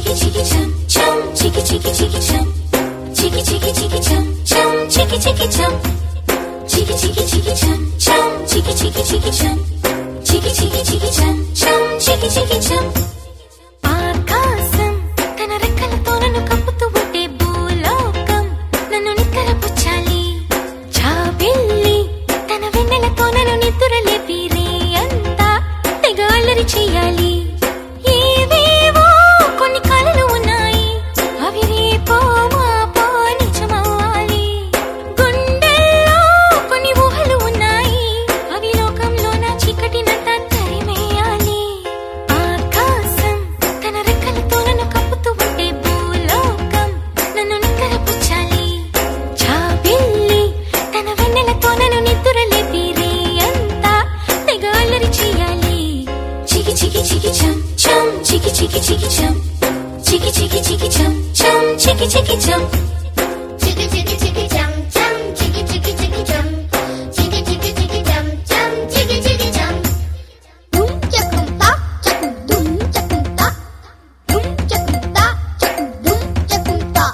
ఆకాశం తన రెక్కలతో నన్ను కప్పుతూ ఉంటే భూలోకం నన్ను నిక్కరపుచ్చాలి. జాబిల్లి తన వెన్నెలతో నన్ను నిద్రలేపి రే అంతా తెగ అల్లరి చెయ్యాలి. ఏవేవో కొన్ని కలలు ఉన్నాయి, అవి రేపో మాపో నిజమవ్వాలి. గుండెల్లో కొన్ని ఊహలు ఉన్నాయి, అవి లోకంలో నా చీకటినంతా తరిమేయాలి. ఆకాశం తన రెక్కలతో నన్ను కప్పుతూ ఉంటే భూలోకం నన్ను నిక్కరపుచ్చాలి. జాబిల్లి తన వెన్నెలతో నన్ను నిద్రలేపి రే అంతా తెగ అల్లరి చెయ్యాలి. చికి చికి చికి చం చం చికి చికి చికి చం చికి చికి చికి చం చం చికి చికి చం చికి చికి చికి చం చం చికి చికి చికి చం చికి చికి చికి చం చం చికి చికి చం దుమ్ చకుం తా చకుం దుమ్ చకుం తా దుమ్ చకుం తా చకుం దుమ్ చకుం తా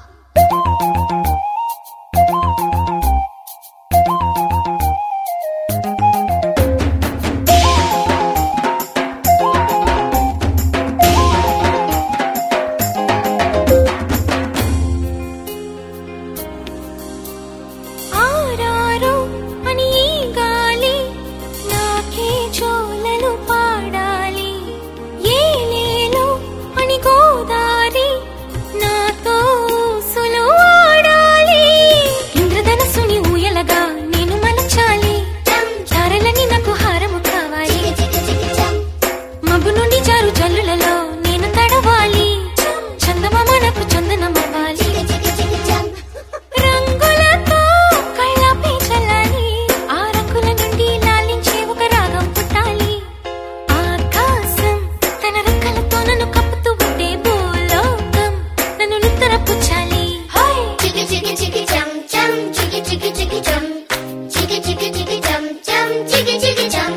ఆరారు అని ఈ గాలి నాకే జోలలు పాడాలి. ఏలేలో అని గోదారి నాతో ఊసులు ఆడాలి. ఇంద్రధనస్సుని ఊయలగా నేను మలచాలి. చారలని నాకు హారము కావాలి. చికి చికి చం మబ్బు నుండి జారు జల్లులలో నేను తడవాలి. చందమామ నాకు చందనమవ్వాలి. చికి చికి చం రంగులతో కళ్ళపై చల్లాలి. ఆ రంగుల నుండి లాలించే ఒక రాగం పుట్టాలి. ఆకాశం తన రెక్కలతో నన్ను కప్పుతూ ఉంటే భూలోకం నన్ను నిద్రపుచ్చాలి. చికి చికి చికి చం చం చికి చికి చికి చం చికి చికి చికి చం చం చికి చికి చం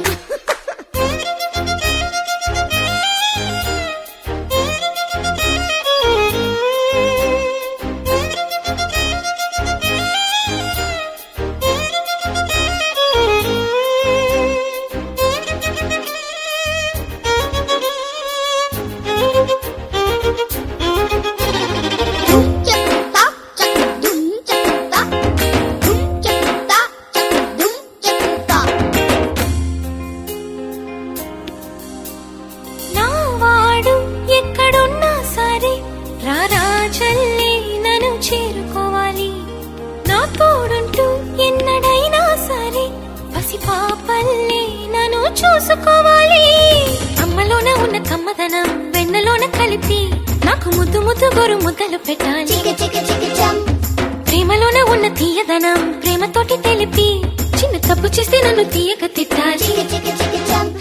దుమ్ చకుం తా చకుం దుమ్ చకుం తా దుమ్ చకుం తా చకుం దుమ్ చకుం తా నా వాడు ఎక్కడున్నా సరే రారాజల్లే నన్ను చేరుకోవాలి. నా తోడుంటూ ఎన్నడైనా సరే పసిపాపల్లే నన్ను చూసుకోవాలి. అమ్మలోన ఉన్న కమ్మదనం వెన్నలోన కలిపి నాకు ముద్దు ముద్దు గోరు ముద్దలు పెట్టాలి. చికి చికి చికి చం ప్రేమలోన ఉన్న తీయదనం ప్రేమతోటి తెలిపి చిన్న తప్పు చేస్తే నన్ను తీయక తిట్టాలి. చికి చికి చికి చం